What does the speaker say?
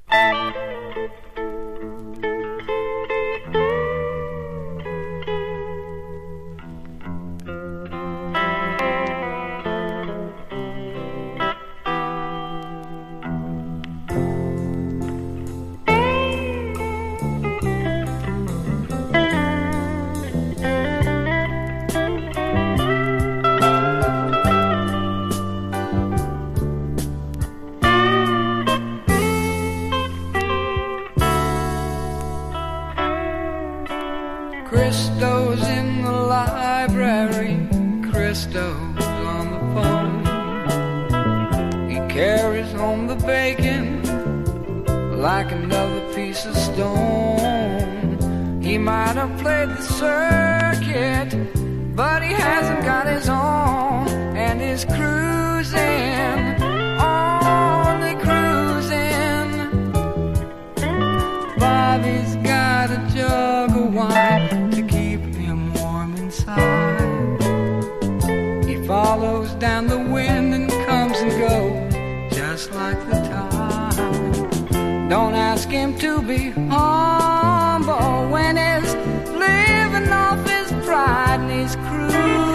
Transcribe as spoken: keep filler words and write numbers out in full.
Christo's in the library, Christo's on the phone. He carries home the bacon like another piece of stone. He might have played the circuit, but he hasn't got his own. And he's cruising, only cruising. Bobby's got a jug of wine to keep him warm inside. He follows down the wind and comes and goes just like the tide. Don't ask him to be humble when he's living off his pride and he's cruising.